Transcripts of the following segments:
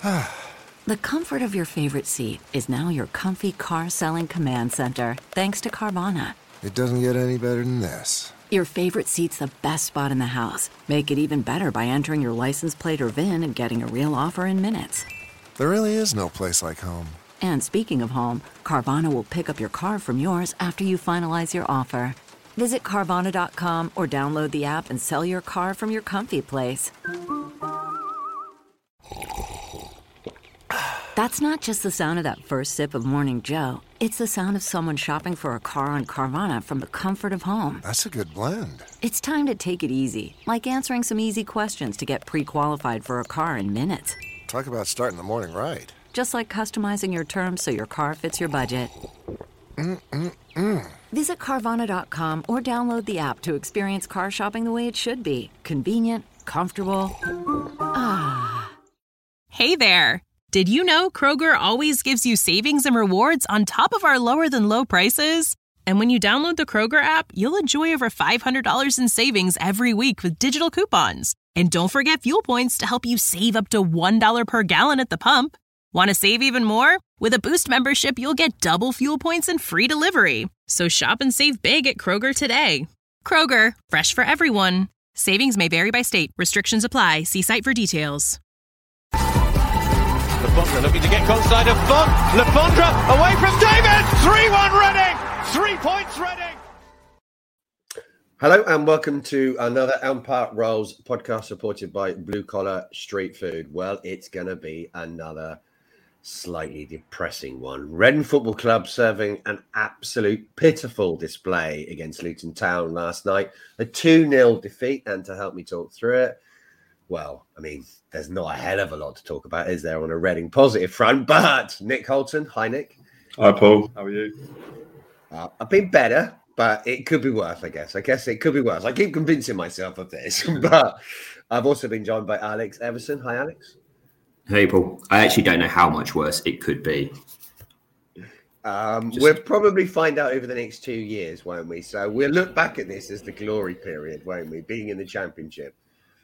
The comfort of your favorite seat is now your comfy car selling command center, thanks to Carvana. It doesn't get any better than this. Your favorite seat's the best spot in the house. Make it even better by entering your license plate or VIN and getting a real offer in minutes. There really is no place like home. And speaking of home, Carvana will pick up your car from yours after you finalize your offer. Visit Carvana.com or download the app and sell your car from your comfy place. That's not just the sound of that first sip of Morning Joe. It's the sound of someone shopping for a car on Carvana from the comfort of home. That's a good blend. It's time to take it easy, like answering some easy questions to get pre-qualified for a car in minutes. Talk about starting the morning right. Just like customizing your terms so your car fits your budget. Visit Carvana.com or download the app to experience car shopping the way it should be. Convenient, comfortable. Hey there. Did you know Kroger always gives you savings and rewards on top of our lower than low prices? And when you download the Kroger app, you'll enjoy over $500 in savings every week with digital coupons. And don't forget fuel points to help you save up to $1 per gallon at the pump. Want to save even more? With a Boost membership, you'll get double fuel points and free delivery. So shop and save big at Kroger today. Kroger, fresh for everyone. Savings may vary by state. Restrictions apply. See site for details. Lafondra looking to get close side of Font. Lafondra away from David. 3-1 Reading. 3 points Reading. Hello and welcome to another Empire Rolls podcast supported by Blue Collar Street Food. Well, it's going to be another slightly depressing one. Reading Football Club serving an absolute pitiful display against Luton Town last night. A 2-0 defeat, and to help me talk through it, well, I mean, there's not a hell of a lot to talk about, is there, on a Reading positive front? But Nick Holton, hi Nick. Hi Paul, how are you? I've been better, but it could be worse, I guess. It could be worse. I keep convincing myself of this, but I've also been joined by Alex Everson. Hi, Alex. Hey, Paul. I actually don't know how much worse it could be. We'll probably find out over the next 2 years, won't we? So we'll look back at this as the glory period, won't we? Being in the Championship.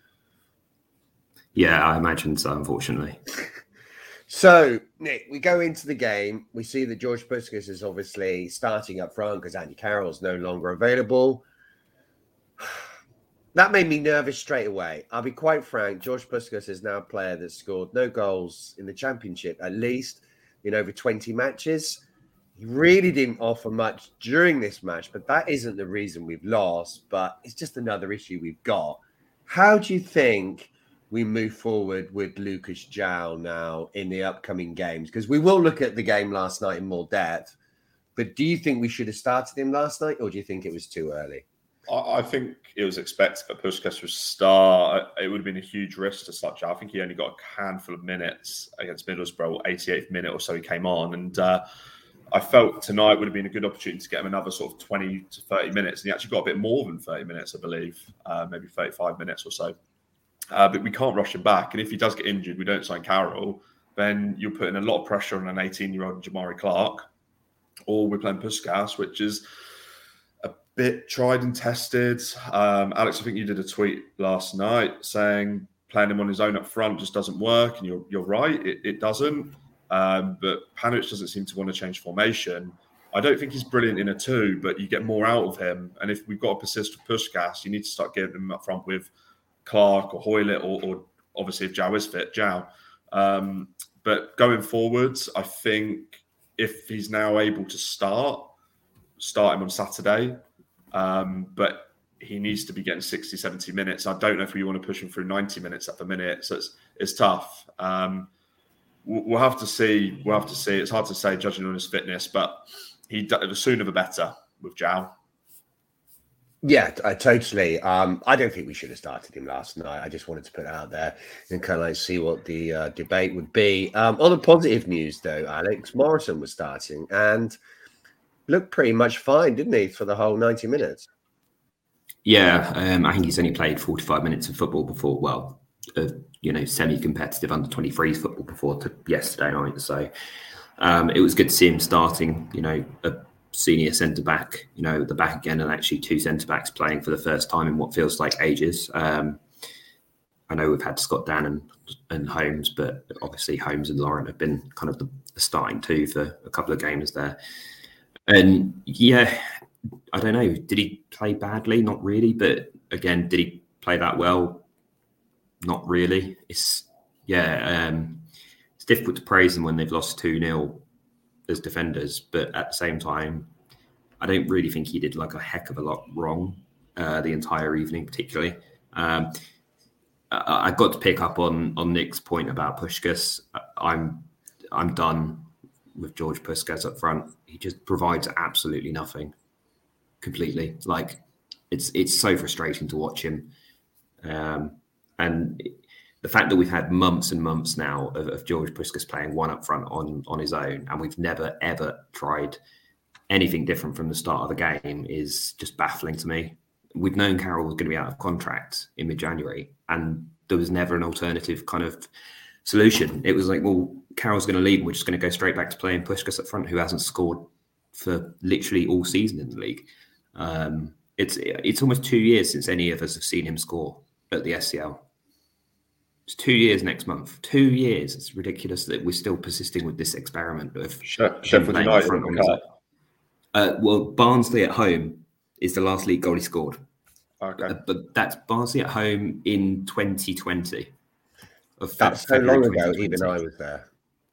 Yeah, I imagine so, unfortunately. So, Nick, we go into the game. We see that George Puskas is obviously starting up front because Andy Carroll's no longer available. That made me nervous straight away. I'll be quite frank. George Puskas is now a player that's scored no goals in the Championship, at least in over 20 matches. He really didn't offer much during this match, but that isn't the reason we've lost. But it's just another issue we've got. How do you think we move forward with Lucas João now in the upcoming games? Because we will look at the game last night in more depth. But do you think we should have started him last night, or do you think it was too early? I think it was expected that Puskas would start. It would have been a huge risk to start João. I think he only got a handful of minutes against Middlesbrough, 88th minute or so he came on. And I felt tonight would have been a good opportunity to get him another sort of 20 to 30 minutes. And he actually got a bit more than 30 minutes, I believe, maybe 35 minutes or so. But we can't rush him back. And if he does get injured, we don't sign Carroll, then you're putting a lot of pressure on an 18-year-old Jamari Clark. Or we're playing Puskas, which is a bit tried and tested. Alex, I think you did a tweet last night saying playing him on his own up front just doesn't work. And you're right, it doesn't. But Panic doesn't seem to want to change formation. I don't think he's brilliant in a 2, but you get more out of him. And if we've got to persist with Puskas, you need to start getting him up front with Clark or Hoylett, or obviously if João is fit, João. But going forwards, I think if he's now able to start him on Saturday. But he needs to be getting 60, 70 minutes. I don't know if we want to push him through 90 minutes at the minute. So it's tough. We'll have to see. It's hard to say judging on his fitness, but the sooner the better with João. Yeah, totally. I don't think we should have started him last night. I just wanted to put it out there and kind of like see what the debate would be. On the positive news, though, Alex, Morrison was starting and looked pretty much fine, didn't he, for the whole 90 minutes? Yeah, I think he's only played 45 minutes of football before, semi-competitive under-23s football before yesterday night. So it was good to see him starting, a senior centre-back, at the back again, and actually 2 centre-backs playing for the first time in what feels like ages. I know we've had Scott Dan and Holmes, but obviously Holmes and Laurent have been kind of the starting two for a couple of games there. And yeah, I don't know. Did he play badly? Not really. But again, did he play that well? Not really. It's difficult to praise them when they've lost 2-0 as defenders. But at the same time, I don't really think he did like a heck of a lot wrong the entire evening, particularly. I got to pick up on Nick's point about Puskás. I'm done with George Puskás up front. He just provides absolutely nothing, completely. Like it's so frustrating to watch him, and the fact that we've had months and months now of George Puskás playing one up front on his own, and we've never ever tried anything different from the start of the game is just baffling to me. We've known Carroll was going to be out of contract in mid-January, and there was never an alternative kind of solution. It was like, well, Carroll's going to leave, and we're just going to go straight back to playing Puskás up front, who hasn't scored for literally all season in the league. It's almost 2 years since any of us have seen him score at the SCL. It's 2 years next month. 2 years. It's ridiculous that we're still persisting with this experiment of Sheffield United. Well, Barnsley at home is the last league goal he scored. Okay. But that's Barnsley at home in 2020. That's so long ago, even I was there.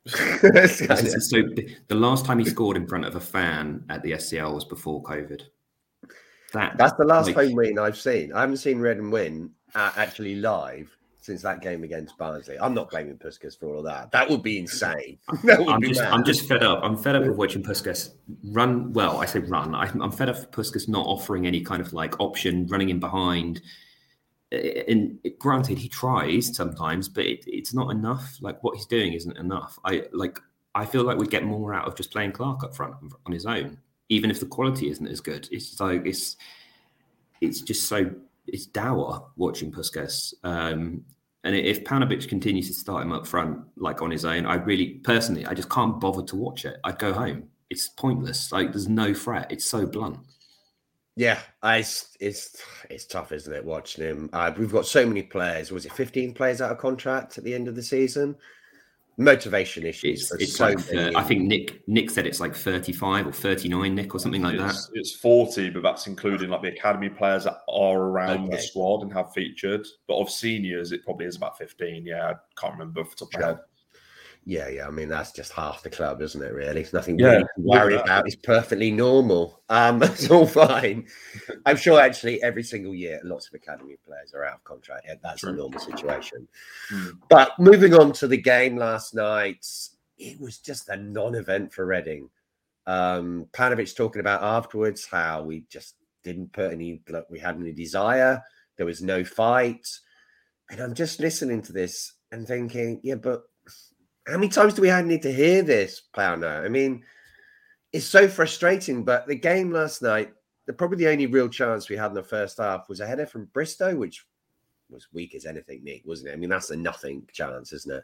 So the last time he scored in front of a fan at the SCL was before COVID. That's the last home win I've seen. I haven't seen Reading win actually live since that game against Barnsley. I'm not blaming Puskás for all of that. That would be insane. I'm just fed up. I'm fed up with watching Puskás run. Well, I say run. I'm fed up with Puskás not offering any kind of like option, running in behind. And granted, he tries sometimes, but it's not enough. Like what he's doing isn't enough. I feel like we'd get more out of just playing Clark up front on his own, even if the quality isn't as good. It's like it's just so it's dour watching Puskás. And if Paunovic continues to start him up front, like on his own, I just can't bother to watch it. I'd go home. It's pointless. Like there's no threat. It's so blunt. Yeah, it's tough, isn't it, watching him? We've got so many players. Was it 15 players out of contract at the end of the season? Motivation issues. It's like I think Nick said it's like 35 or 39, Nick, or something like that. It's 40, but that's including like the academy players that are around the squad and have featured. But of seniors, it probably is about 15. Yeah, I can't remember off the top of my head. Yeah. I mean, that's just half the club, isn't it, really? It's nothing really to worry about. It's perfectly normal. It's all fine. I'm sure, actually, every single year, lots of academy players are out of contract. Yeah, that's a normal situation. But moving on to the game last night, it was just a non-event for Reading. Paunovic talking about afterwards how we just didn't put we had any desire. There was no fight. And I'm just listening to this and thinking, yeah, but how many times do we need to hear this, Pauno? I mean, it's so frustrating. But the game last night, probably the only real chance we had in the first half was a header from Bristow, which was weak as anything, Nick, wasn't it? I mean, that's a nothing chance, isn't it?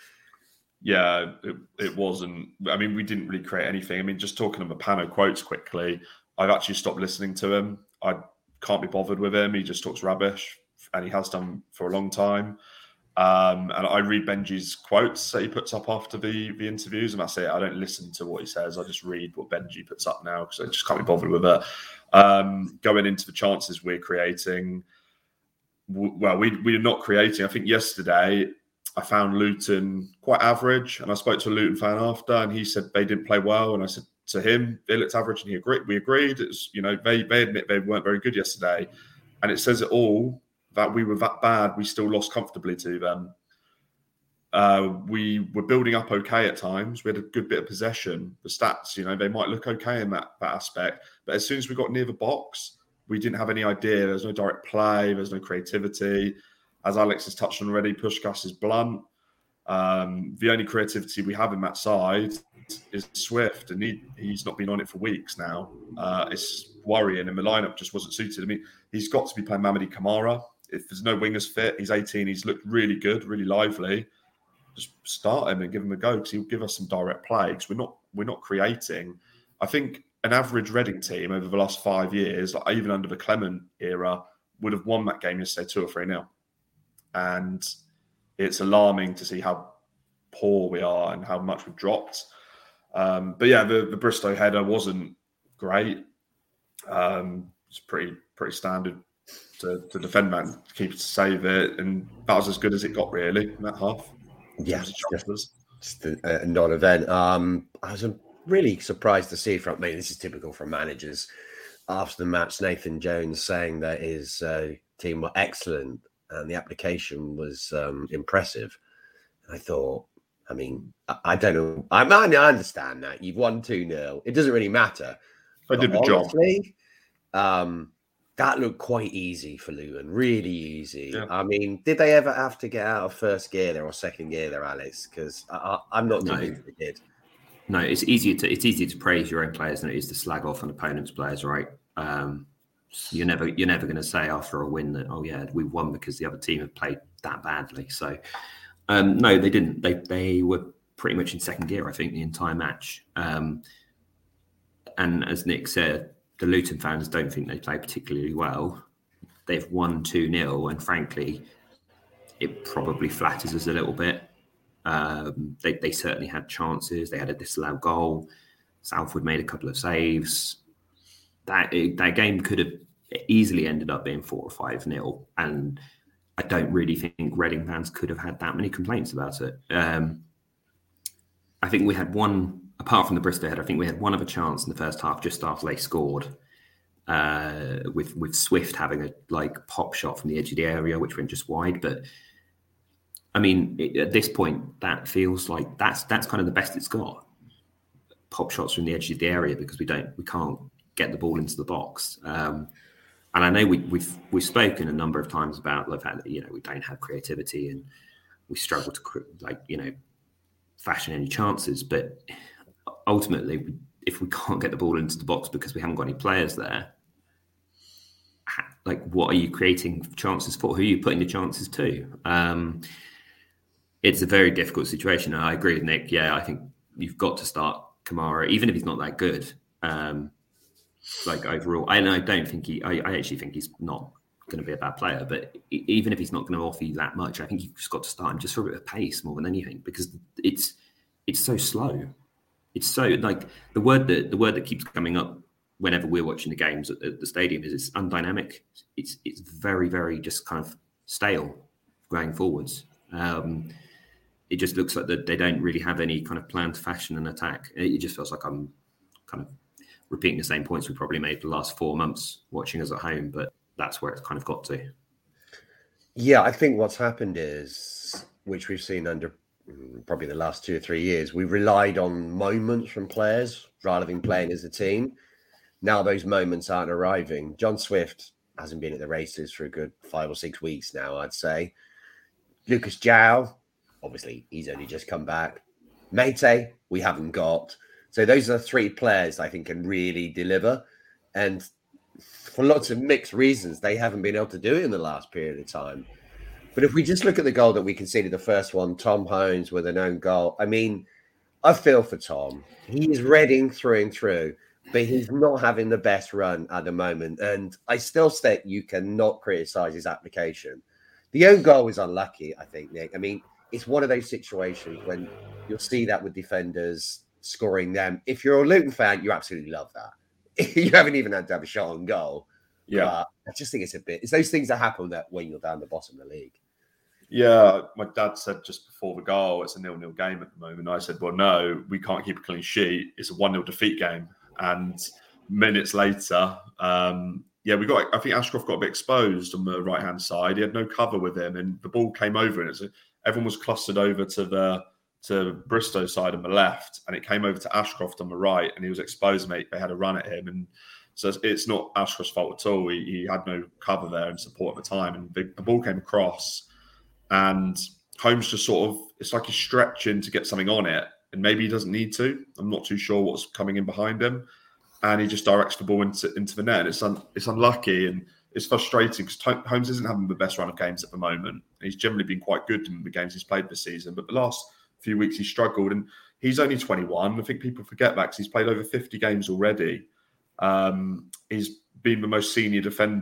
Yeah, it wasn't. I mean, we didn't really create anything. I mean, just talking about Pauno quotes quickly, I've actually stopped listening to him. I can't be bothered with him. He just talks rubbish, and he has done for a long time. And I read Benji's quotes that he puts up after the interviews, and that's it. I don't listen to what he says. I just read what Benji puts up now because I just can't be bothered with it. Going into the chances we're creating, well, we're not creating. I think yesterday I found Luton quite average, and I spoke to a Luton fan after, and he said they didn't play well, and I said to him they looked average, and he agreed. We agreed. It's they admit they weren't very good yesterday, and it says it all. That we were that bad, we still lost comfortably to them. We were building up okay at times. We had a good bit of possession. The stats, they might look okay in that aspect. But as soon as we got near the box, we didn't have any idea. There's no direct play. There's no creativity. As Alex has touched on already, Puskás is blunt. The only creativity we have in that side is Swift, and he's not been on it for weeks now. It's worrying, and the lineup just wasn't suited. I mean, he's got to be playing Mamadi Kamara. If there's no wingers fit, he's 18. He's looked really good, really lively. Just start him and give him a go because he'll give us some direct play. Because we're not creating. I think an average Reading team over the last 5 years, like even under the Clement era, would have won that game yesterday 2 or 3-0. and it's alarming to see how poor we are and how much we've dropped. But yeah, the Bristow header wasn't great. It's pretty standard to defend that, to keep it, to save it, and that was as good as it got really in that half. Yeah, just a non-event. I was really surprised to see from. I mean, this is typical from managers. After the match, Nathan Jones saying that his team were excellent and the application was impressive. And I thought, I mean, I don't know. I understand that you've won 2-0. It doesn't really matter. I did the job. That looked quite easy for Luton, really easy. Yeah. I mean, did they ever have to get out of first gear there or second gear there, Alex? Because I'm not convinced they did. No, it's easier to praise your own players than it is to slag off an opponent's players, right? You're never going to say after a win that, oh yeah, we won because the other team have played that badly. So no, they didn't. They were pretty much in second gear, I think, the entire match. And as Nick said, the Luton fans don't think they played particularly well. They've won 2-0, and frankly, it probably flatters us a little bit. They certainly had chances. They had a disallowed goal. Southwood made a couple of saves. That game could have easily ended up being 4 or 5-0, and I don't really think Reading fans could have had that many complaints about it. I think we had one. Apart from the Bristow header, I think we had one other chance in the first half just after they scored, with Swift having a pop shot from the edge of the area, which went just wide. But I mean, at this point, that feels like that's kind of the best it's got. Pop shots from the edge of the area because we can't get the ball into the box. And I know we've spoken a number of times about the fact that we don't have creativity and we struggle to fashion any chances, but ultimately, if we can't get the ball into the box because we haven't got any players there, what are you creating chances for? Who are you putting the chances to? It's a very difficult situation. And I agree with Nick. Yeah, I think you've got to start Kamara, even if he's not that good. Overall, and I don't think I actually think he's not going to be a bad player, but even if he's not going to offer you that much, I think you've just got to start him just for a bit of pace more than anything, because it's so slow. It's so the word that keeps coming up whenever we're watching the games at the stadium is it's undynamic. It's very, very just kind of stale going forwards. It just looks like that they don't really have any kind of plan to fashion an attack. It just feels like I'm kind of repeating the same points we probably made for the last 4 months watching us at home, but that's where it's kind of got to. Yeah, I think what's happened is, which we've seen under probably the last 2 or 3 years, we've relied on moments from players rather than playing as a team. Now those moments aren't arriving. John Swift hasn't been at the races for a good 5 or 6 weeks now, I'd say. Lucas João, obviously, he's only just come back. Mate, we haven't got. So those are the 3 players I think can really deliver. And for lots of mixed reasons, they haven't been able to do it in the last period of time. But if we just look at the goal that we conceded, the first one, Tom Holmes with an own goal. I mean, I feel for Tom. He is Reading through and through, but he's not having the best run at the moment. And I still think you cannot criticise his application. The own goal was unlucky, I think, Nick. I mean, it's one of those situations when you'll see that with defenders scoring them. If you're a Luton fan, you absolutely love that. You haven't even had to have a shot on goal. Yeah. But I just think it's those things that happen that when you're down the bottom of the league. Yeah, my dad said just before the goal, it's a 0-0 game at the moment. I said, well, no, we can't keep a clean sheet. It's a 1-0 defeat game. And minutes later, I think Ashcroft got a bit exposed on the right-hand side. He had no cover with him, and the ball came over, and everyone was clustered over to Bristow side on the left, and it came over to Ashcroft on the right, and he was exposed, mate. They had a run at him, and so it's not Ashcroft's fault at all. He had no cover there and support at the time, and the ball came across, and Holmes just it's like he's stretching to get something on it, and maybe he doesn't need to. I'm not too sure what's coming in behind him, and he just directs the ball into the net. And it's unlucky, and it's frustrating because Holmes isn't having the best run of games at the moment. He's generally been quite good in the games he's played this season, but the last few weeks he struggled, and he's only 21. I think people forget that because he's played over 50 games already. He's been the most senior defender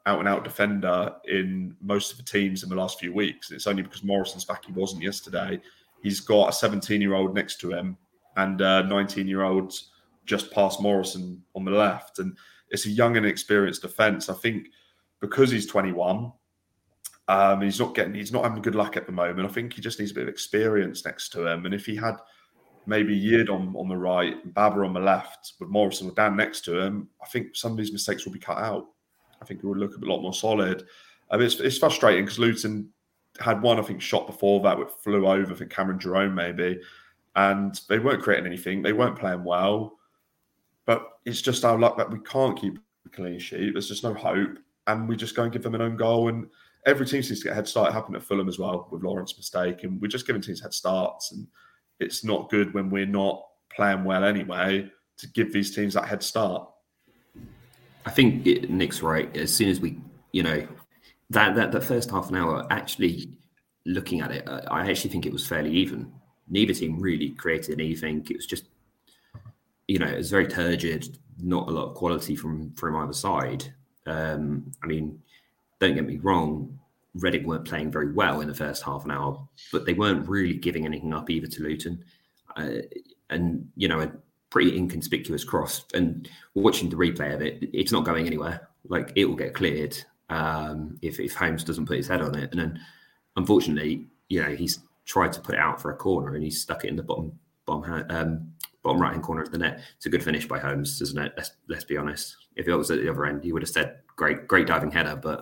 out-and-out defender in most of the teams in the last few weeks. It's only because Morrison's back he wasn't yesterday. He's got a 17-year-old next to him and a 19-year-old just past Morrison on the left. And it's a young and experienced defence. I think because he's 21, he's not having good luck at the moment. I think he just needs a bit of experience next to him. And if he had maybe Yid on the right and Baba on the left with Morrison or Dan next to him, I think some of these mistakes will be cut out. I think it would look a lot more solid. It's frustrating because Luton had one, I think, shot before that which flew over, I think Cameron Jerome maybe, and they weren't creating anything. They weren't playing well. But it's just our luck that we can't keep a clean sheet. There's just no hope. And we just go and give them an own goal. And every team seems to get a head start. It happened at Fulham as well with Lawrence's mistake. And we're just giving teams head starts. And it's not good when we're not playing well anyway to give these teams that head start. I think Nick's right. As soon as we, that first half an hour, actually looking at it, I actually think it was fairly even. Neither team really created anything. It was just, it was very turgid, not a lot of quality from either side. Don't get me wrong, Reading weren't playing very well in the first half an hour, but they weren't really giving anything up either to Luton. A pretty inconspicuous cross. And watching the replay of it, it's not going anywhere. Like, it will get cleared if Holmes doesn't put his head on it. And then, unfortunately, he's tried to put it out for a corner and he's stuck it in the bottom right-hand corner of the net. It's a good finish by Holmes, isn't it? Let's be honest. If it was at the other end, he would have said, great diving header. But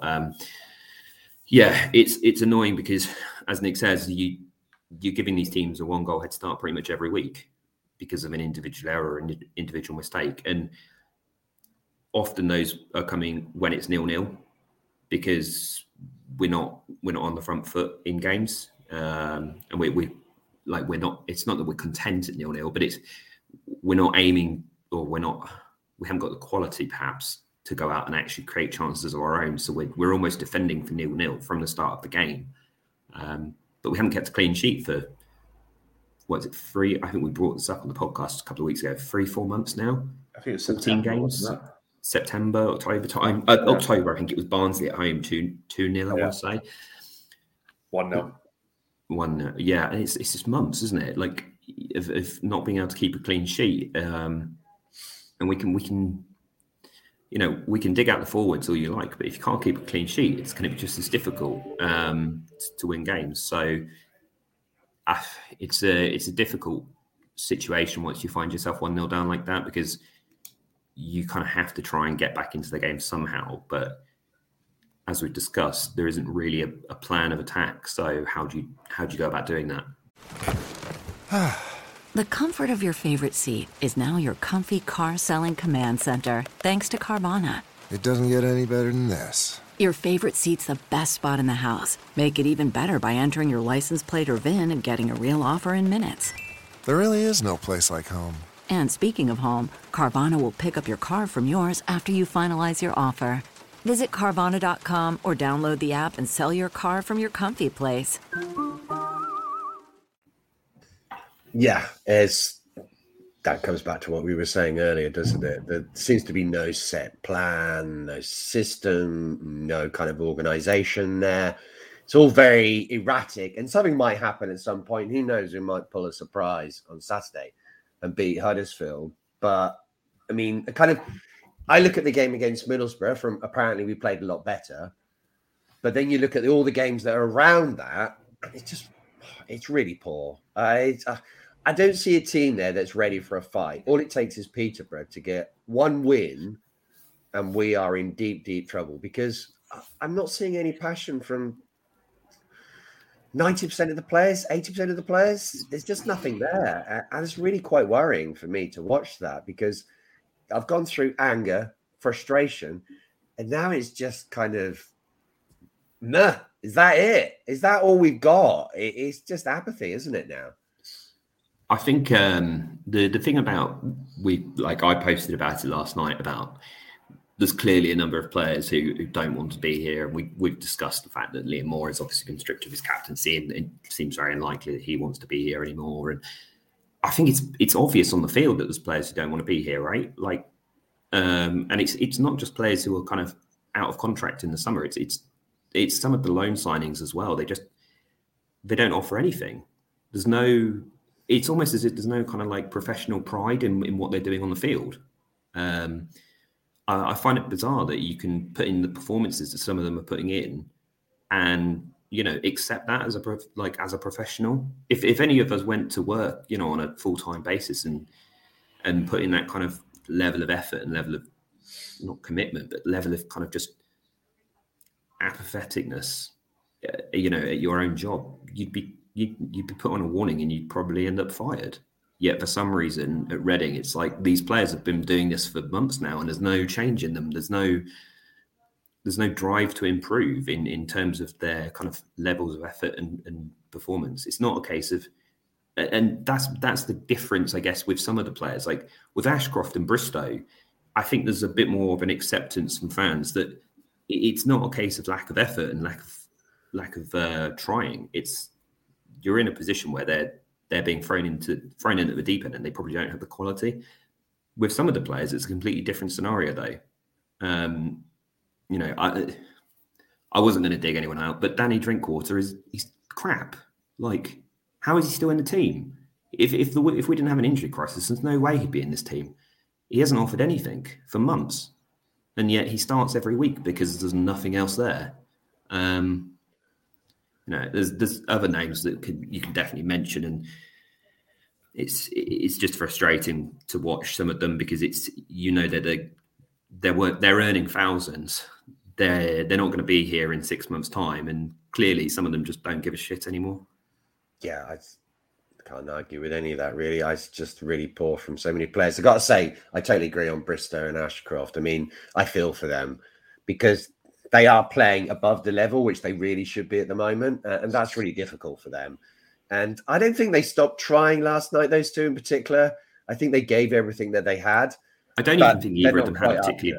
it's annoying because, as Nick says, you're giving these teams a 1-goal head start pretty much every week because of an individual error and individual mistake. And often those are coming when it's 0-0 because we're not on the front foot in games. And we're not, it's not that we're content at 0-0, but we're not aiming, or we haven't got the quality perhaps to go out and actually create chances of our own. So we're almost defending for 0-0 from the start of the game. But we haven't kept a clean sheet for, I think we brought this up on the podcast a couple of weeks ago, 3-4 months now. I think it's 14 games. September, October time. October, I think it was Barnsley at home, 2-0, I want to say. 1-0. 1-0. Yeah, and it's just months, isn't it? Like, of not being able to keep a clean sheet. And we can dig out the forwards all you like, but if you can't keep a clean sheet, it's going to be just as difficult to win games. So it's a difficult situation once you find yourself 1-0 down like that, because you kind of have to try and get back into the game somehow. But as we've discussed, there isn't really a plan of attack. So how do you go about doing that? The comfort of your favorite seat is now your comfy car selling command center, thanks to Carvana. It doesn't get any better than this. Your favorite seat's the best spot in the house. Make it even better by entering your license plate or VIN and getting a real offer in minutes. There really is no place like home. And speaking of home, Carvana will pick up your car from yours after you finalize your offer. Visit Carvana.com or download the app and sell your car from your comfy place. Yeah, that comes back to what we were saying earlier, doesn't it? There seems to be no set plan, no system, no kind of organization there. It's all very erratic, and something might happen at some point. Who knows? We might pull a surprise on Saturday and beat Huddersfield. But, I mean, I look at the game against Middlesbrough from apparently we played a lot better. But then you look at all the games that are around that, it's really poor. I don't see a team there that's ready for a fight. All it takes is Peterborough to get one win, and we are in deep, deep trouble, because I'm not seeing any passion from 90% of the players, 80% of the players. There's just nothing there. And it's really quite worrying for me to watch that, because I've gone through anger, frustration, and now it's just kind of, nah, is that it? Is that all we've got? It's just apathy, isn't it now? I think the thing about I posted about it last night about there's clearly a number of players who don't want to be here. We've discussed the fact that Liam Moore has obviously been stripped of his captaincy, and it seems very unlikely that he wants to be here anymore. And I think it's obvious on the field that there's players who don't want to be here, right? And it's not just players who are kind of out of contract in the summer. It's some of the loan signings as well. They don't offer anything. It's almost as if there's no kind of like professional pride in what they're doing on the field. I find it bizarre that you can put in the performances that some of them are putting in and, accept that as a professional. If any of us went to work, on a full-time basis and put in that kind of level of effort and level of, not commitment, but level of kind of just apatheticness, at your own job, you'd be put on a warning and you'd probably end up fired. Yet for some reason at Reading, it's like these players have been doing this for months now and there's no change in them. There's no drive to improve in terms of their kind of levels of effort and performance. It's not a case of, and that's the difference, I guess, with some of the players. Like with Ashcroft and Bristow, I think there's a bit more of an acceptance from fans that it's not a case of lack of effort and lack of trying. It's you're in a position where they're being thrown in at the deep end and they probably don't have the quality. With some of the players, it's a completely different scenario though. I wasn't going to dig anyone out, but Danny Drinkwater he's crap. Like, how is he still in the team? If we didn't have an injury crisis, there's no way he'd be in this team. He hasn't offered anything for months, and yet he starts every week because there's nothing else there. There's other names that you can definitely mention, and it's just frustrating to watch some of them because that they're earning thousands. They're not going to be here in 6 months' time, and clearly some of them just don't give a shit anymore. Yeah, I can't argue with any of that, really. It's just really poor from so many players. I've got to say, I totally agree on Bristow and Ashcroft. I mean, I feel for them because they are playing above the level, which they really should be at the moment, and that's really difficult for them. And I don't think they stopped trying last night, those two in particular. I think they gave everything that they had. I don't even think either of them had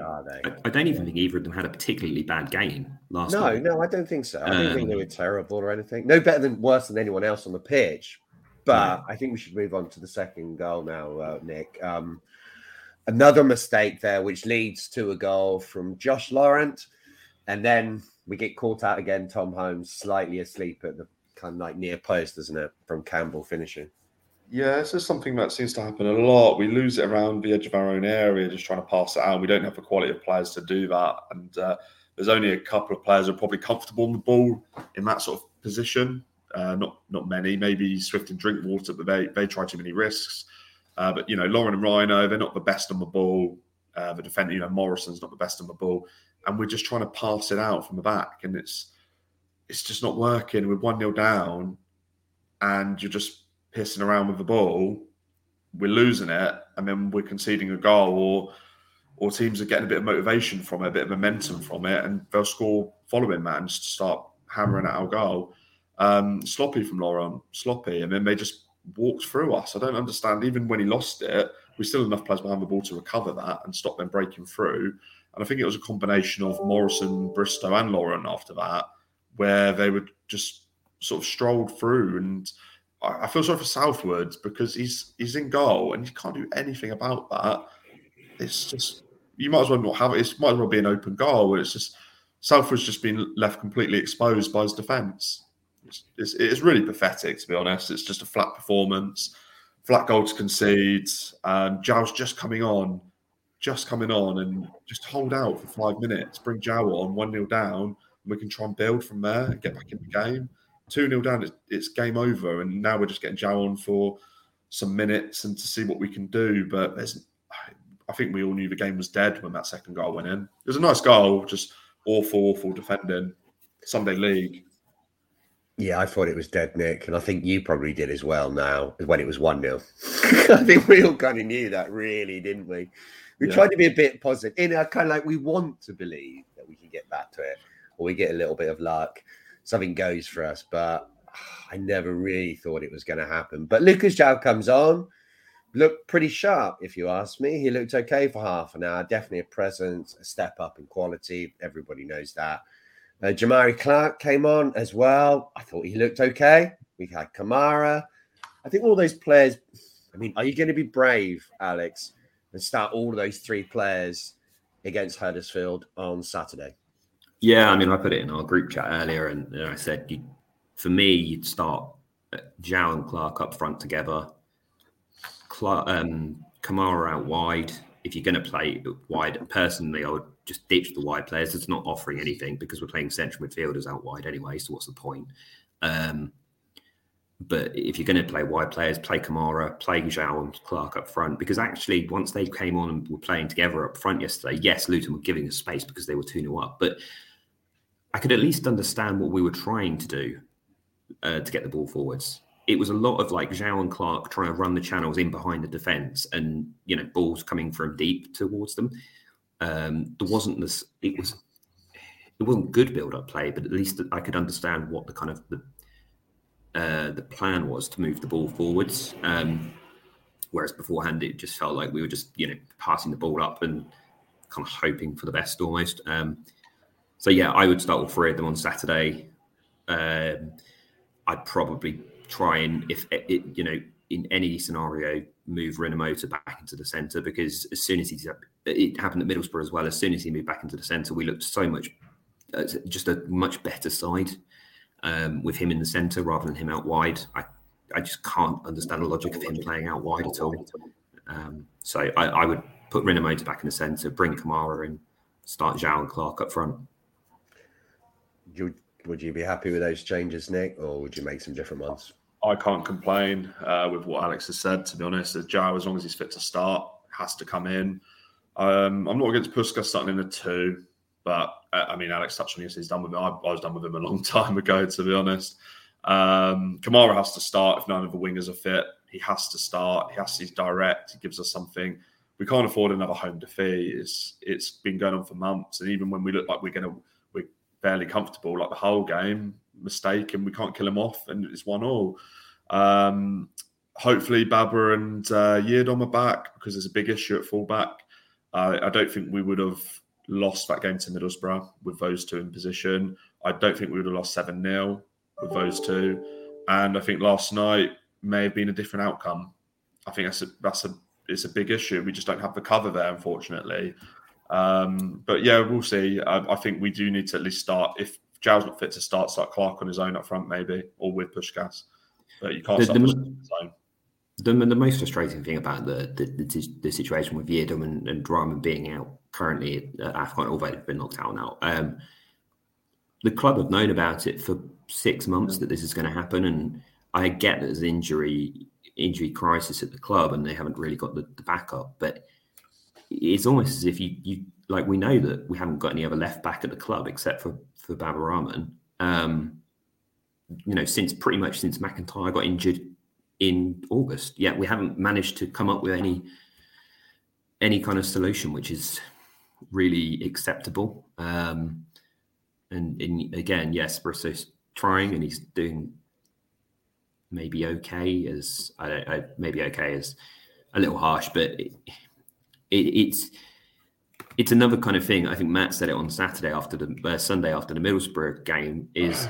a particularly bad game last night. No, I don't think so. I don't think they were terrible or anything. No worse than anyone else on the pitch. But I think we should move on to the second goal now, Nick. Another mistake there, which leads to a goal from Josh Laurent. And then we get caught out again, Tom Holmes, slightly asleep at the kind of like near post, isn't it, from Campbell finishing. Yeah, this is something that seems to happen a lot. We lose it around the edge of our own area, just trying to pass it out. We don't have the quality of players to do that. And there's only a couple of players who are probably comfortable on the ball in that sort of position. Not many, maybe Swift and Drinkwater, but they try too many risks. But, Lauren and Rhino, they're not the best on the ball. The defender, Morrison's not the best on the ball. And we're just trying to pass it out from the back. And it's just not working. We're 1-0 down and you're just pissing around with the ball. We're losing it and then we're conceding a goal or teams are getting a bit of motivation from it, a bit of momentum from it, and they'll score following that and just start hammering at our goal. Sloppy from Laurent, sloppy. And then they just walked through us. I don't understand. Even when he lost it, we still had enough players behind the ball to recover that and stop them breaking through. And I think it was a combination of Morrison, Bristow and Laurent after that, where they would just sort of strolled through. And I feel sorry for Southwood because he's in goal and he can't do anything about that. It's just, you might as well not have it. It might as well be an open goal. It's just, Southwood's just been left completely exposed by his defence. It's really pathetic, to be honest. It's just a flat performance, flat goal to concede. Zhao's just coming on and just hold out for 5 minutes, bring Zhao on, 1-0 down, and we can try and build from there and get back in the game. 2-0 down, it's game over, and now we're just getting Zhao on for some minutes and to see what we can do. But I think we all knew the game was dead when that second goal went in. It was a nice goal, just awful defending. Sunday League. Yeah, I thought it was dead, Nick, and I think you probably did as well now when it was 1-0. I think we all kind of knew that, really, didn't we? We tried to be a bit positive. Kind of like we want to believe that we can get back to it or we get a little bit of luck. Something goes for us, but I never really thought it was going to happen. But Lucas Zhao comes on, looked pretty sharp, if you ask me. He looked okay for half an hour. Definitely a presence, a step up in quality. Everybody knows that. Jamari Clark came on as well. I thought he looked okay. We had Kamara. I think all those players, I mean, are you going to be brave, Alex, and start all of those three players against Huddersfield on Saturday? Yeah, I mean, I put it in our group chat earlier, and I said, for me, you'd start Zhao and Clark up front together, Kamara out wide. If you're going to play wide, personally, I would just ditch the wide players. It's not offering anything because we're playing central midfielders out wide anyway, so what's the point? But if you're going to play wide players, play Kamara, play Zhao and Clark up front. Because actually, once they came on and were playing together up front yesterday, yes, Luton were giving us space because they were 2-0 up. But I could at least understand what we were trying to do to get the ball forwards. It was a lot of like Zhao and Clark trying to run the channels in behind the defence and, balls coming from deep towards them. There wasn't this, it wasn't good build-up play, but at least I could understand what the kind of the plan was to move the ball forwards. Whereas beforehand, it just felt like we were just, passing the ball up and kind of hoping for the best almost. So yeah, I would start all three of them on Saturday. I'd probably try and, if in any scenario, move Rinomhota back into the centre, because as soon as it happened at Middlesbrough as well, as soon as he moved back into the centre, we looked so much, just a much better side with him in the centre rather than him out wide. I just can't understand the logic of him playing out wide at all. So I would put Rinomhota back in the centre, bring Kamara in, start Zhao and Clark up front. Would you be happy with those changes, Nick, or would you make some different ones? I can't complain with what Alex has said, to be honest. Zhao, as long as he's fit to start, has to come in. I'm not against Puskas starting in a 2, but I mean, Alex touched on this. He's done with him. I was done with him a long time ago, to be honest. Kamara has to start if none of the wingers are fit. He has to start. He's direct. He gives us something. We can't afford another home defeat. It's been going on for months, and even when we look like we're fairly comfortable, like the whole game, mistake, and we can't kill him off, and it's 1-1. Hopefully Baba and Yiadom are back, because there's a big issue at fullback. I don't think we would have lost that game to Middlesbrough with those two in position. I don't think we would have lost 7-0 with those two. And I think last night may have been a different outcome. I think it's a big issue. We just don't have the cover there, unfortunately. But yeah, we'll see. I think we do need to at least start. If Zhao's not fit to start Clark on his own up front, maybe, or with Puskas. But you can't start Puskas on his own. The most frustrating thing about the situation with Yiadom and Draman being out currently at AFCON, although they've been knocked out now, the club have known about it for 6 months that this is going to happen. And I get that there's an injury crisis at the club and they haven't really got the backup. But it's almost as if you like, we know that we haven't got any other left back at the club except for Baba Rahman. Since McIntyre got injured in August, yet we haven't managed to come up with any kind of solution which is really acceptable. And again, yes, Brissot's trying and he's doing maybe okay as as a little harsh, but it's another kind of thing. I think Matt said it on Saturday after the Sunday after the Middlesbrough game.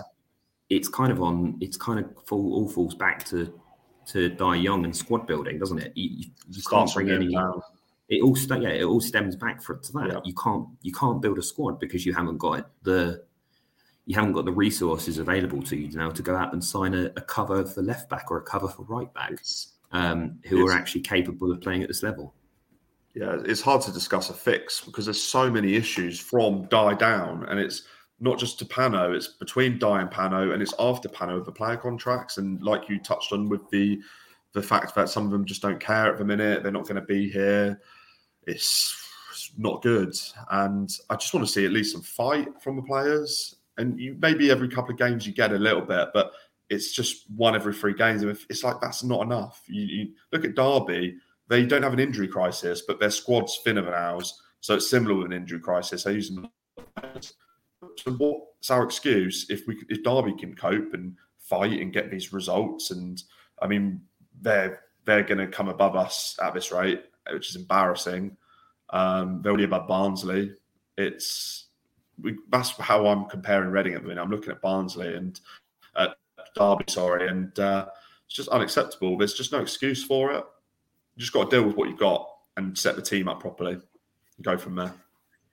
All falls back to die young and squad building, doesn't it? You can't bring any. It all stems back to that. Yeah. You can't build a squad because you haven't got the resources available to you now to go out and sign a cover for left back or a cover for right back, who are actually capable of playing at this level. Yeah, it's hard to discuss a fix because there's so many issues from Die down, and it's not just to Pano, it's between Die and Pano, and it's after Pano with the player contracts. And like you touched on with the fact that some of them just don't care at the minute, they're not going to be here. It's not good. And I just want to see at least some fight from the players. And maybe every couple of games you get a little bit, but it's just 1 every 3 games. And it's like, that's not enough. You look at Derby, they don't have an injury crisis, but their squad's thinner than ours. So it's similar with an injury crisis. They use them. So what's our excuse if Derby can cope and fight and get these results? And I mean, they're going to come above us at this rate, which is embarrassing. They're already above Barnsley. That's how I'm comparing Reading at the minute. I'm looking at Barnsley and Derby, and it's just unacceptable. There's just no excuse for it. You just got to deal with what you've got and set the team up properly and go from there.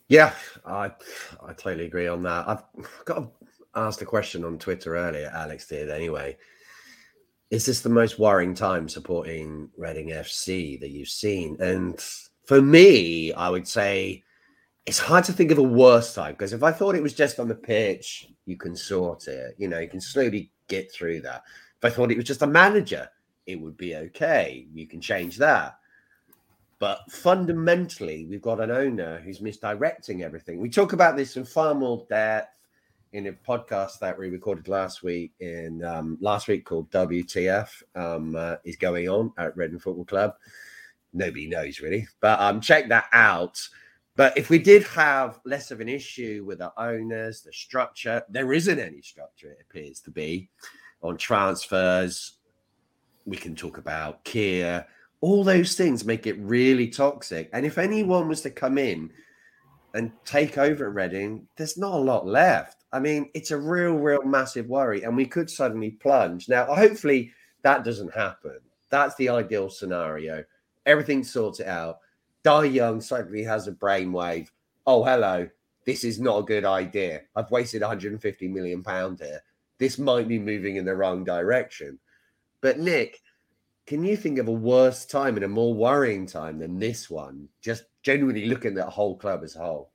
Yeah, I totally agree on that. I've got asked a question on Twitter earlier. Alex did anyway. Is this the most worrying time supporting Reading FC that you've seen? And for me, I would say it's hard to think of a worse time, because if I thought it was just on the pitch, you can sort it. You can slowly get through that. If I thought it was just a manager, it would be okay. You can change that. But fundamentally, we've got an owner who's misdirecting everything. We talk about this in far more depth in a podcast that we recorded last week called WTF is going on at Reading Football Club. Nobody knows really, but check that out. But if we did have less of an issue with the owners, the structure, there isn't any structure, it appears to be, on transfers. We can talk about Keir. All those things make it really toxic. And if anyone was to come in and take over at Reading, there's not a lot left. I mean, it's a real massive worry. And we could suddenly plunge. Now, hopefully that doesn't happen. That's the ideal scenario. Everything sorts it out. Dai Young suddenly has a brainwave. Oh, hello. This is not a good idea. I've wasted £150 million here. This might be moving in the wrong direction. But Nick, can you think of a worse time and a more worrying time than this one? Just genuinely looking at the whole club as a whole.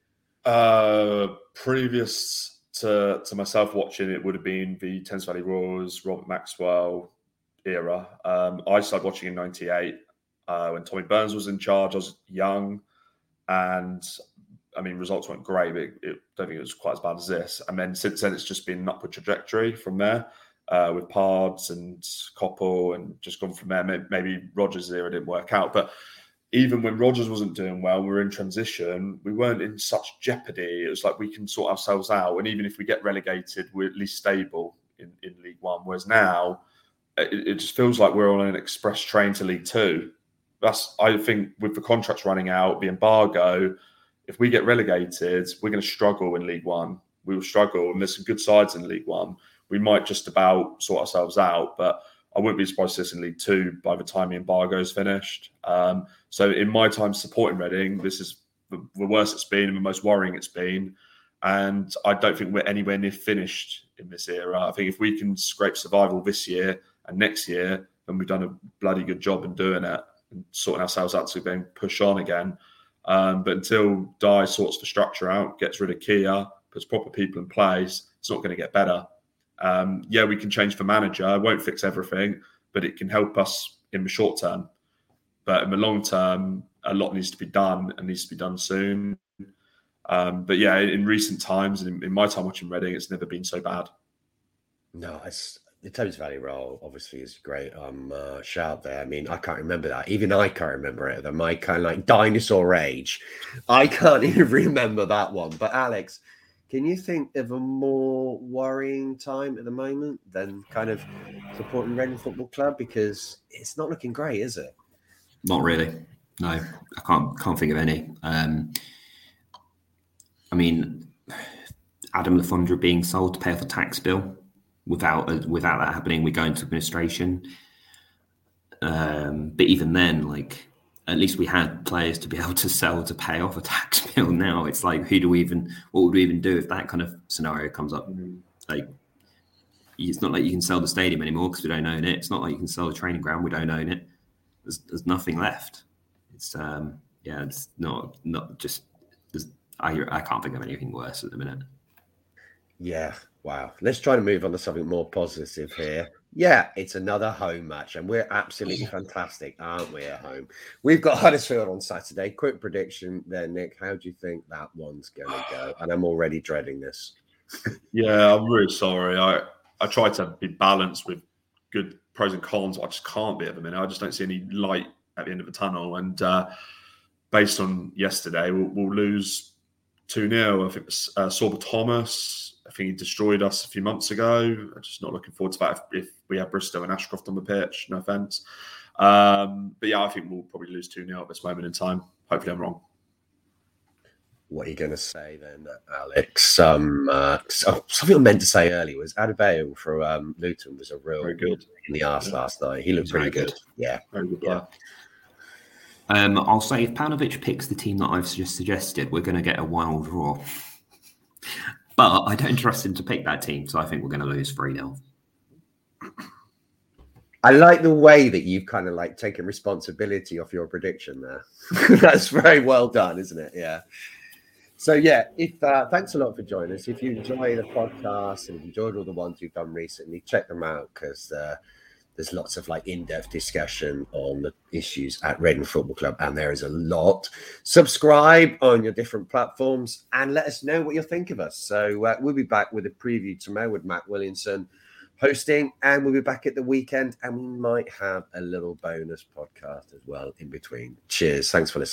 Previous to myself watching it would have been the Thames Valley Roars, Robert Maxwell era. I started watching in 98 when Tommy Burns was in charge. I was young, and I mean, results weren't great, but I don't think it was quite as bad as this. And then since then, it's just been an upward trajectory from there. With Pards and Koppel, and just gone from there. Maybe Rodgers' era didn't work out, but even when Rodgers wasn't doing well, we were in transition, we weren't in such jeopardy. It was like we can sort ourselves out, and even if we get relegated, we're at least stable in League One. Whereas now, it just feels like we're on an express train to League Two. I think, with the contracts running out, the embargo, if we get relegated, we're going to struggle in League One. We will struggle, and there's some good sides in League One. We might just about sort ourselves out, but I wouldn't be surprised to see this in League Two by the time the embargo is finished. So in my time supporting Reading, this is the worst it's been and the most worrying it's been. And I don't think we're anywhere near finished in this era. I think if we can scrape survival this year and next year, then we've done a bloody good job in doing it and sorting ourselves out to then push on again. But until Dai sorts the structure out, gets rid of Keir, puts proper people in place, it's not going to get better. Yeah, we can change the manager. It won't fix everything, but it can help us in the short term. But in the long term, a lot needs to be done and needs to be done soon. But yeah, in recent times, and in my time watching Reading, it's never been so bad. No, the Thames Valley role obviously is a great shout there. I mean, I can't remember that. Even I can't remember it. My kind of like dinosaur age. I can't even remember that one. But Alex, can you think of a more worrying time at the moment than kind of supporting Reading Football Club? Because it's not looking great, is it? Not really. No, I can't think of any. I mean, Adam Le Fondre being sold to pay off a tax bill. Without that happening, we go into administration. But even then, like, at least we had players to be able to sell to pay off a tax bill. Now it's like, what would we even do if that kind of scenario comes up? Like, it's not like you can sell the stadium anymore because we don't own it. It's not like you can sell the training ground. We don't own it. There's nothing left. It's it's not just. I can't think of anything worse at the minute. Yeah. Wow. Let's try to move on to something more positive here. Yeah, it's another home match, and we're absolutely fantastic, aren't we, at home? We've got Huddersfield on Saturday. Quick prediction there, Nick. How do you think that one's going to go? And I'm already dreading this. Yeah, I'm really sorry. I try to be balanced with good pros and cons. I just can't be at the minute. I just don't see any light at the end of the tunnel. And based on yesterday, we'll lose 2-0. I think Sorba Thomas, I think he destroyed us a few months ago. I'm just not looking forward to that if we have Bristow and Ashcroft on the pitch. No offence. But yeah, I think we'll probably lose 2-0 at this moment in time. Hopefully I'm wrong. What are you going to say then, Alex? Something I meant to say earlier was Adebayo for Luton was a real very good in the arse last night. He looked pretty good. Yeah. Very good player. I'll say if Paunovic picks the team that I've just suggested, we're going to get a 1-1 draw. But I don't trust him to pick that team, so I think we're going to lose 3-0. I like the way that you've kind of like taken responsibility of your prediction there. That's very well done, isn't it? Yeah. So yeah, thanks a lot for joining us. If you enjoy the podcast and enjoyed all the ones we've done recently, check them out because there's lots of like in-depth discussion on the issues at Reading Football Club, and there is a lot. Subscribe on your different platforms and let us know what you think of us. So we'll be back with a preview tomorrow with Matt Williamson hosting, and we'll be back at the weekend, and we might have a little bonus podcast as well in between. Cheers. Thanks for listening.